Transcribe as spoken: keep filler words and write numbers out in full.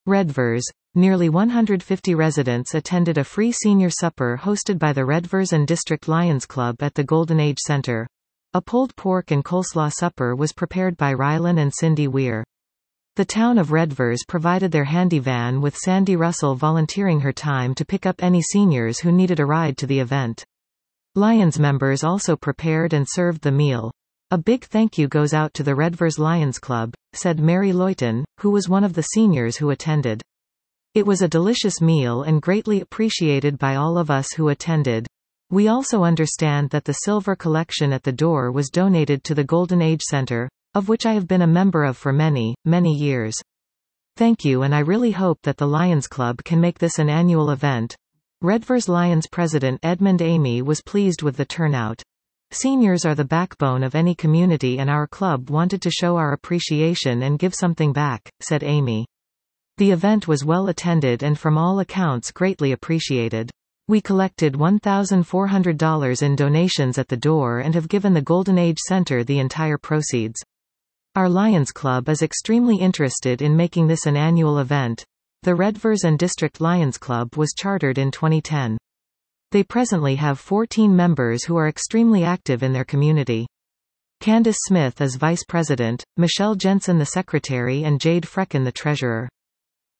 Redvers. Nearly one hundred fifty residents attended a free senior supper hosted by the Redvers and District Lions Club at the Golden Age Center. A pulled pork and coleslaw supper was prepared by Rylan and Cindy Weir. The town of Redvers provided their handy van, with Sandy Russell volunteering her time to pick up any seniors who needed a ride to the event. Lions members also prepared and served the meal. "A big thank you goes out to the Redvers Lions Club," said Mary Loyton, who was one of the seniors who attended. "It was a delicious meal and greatly appreciated by all of us who attended. We also understand that the silver collection at the door was donated to the Golden Age Center, of which I have been a member of for many, many years. Thank you, and I really hope that the Lions Club can make this an annual event." Redvers Lions president Edmund Amy was pleased with the turnout. "Seniors are the backbone of any community, and our club wanted to show our appreciation and give something back," said Amy. "The event was well attended and from all accounts greatly appreciated. We collected one thousand four hundred dollars in donations at the door and have given the Golden Age Center the entire proceeds. Our Lions Club is extremely interested in making this an annual event." The Redvers and District Lions Club was chartered in twenty ten. They presently have fourteen members who are extremely active in their community. Candace Smith is vice president, Michelle Jensen the secretary, and Jade Frecken the treasurer.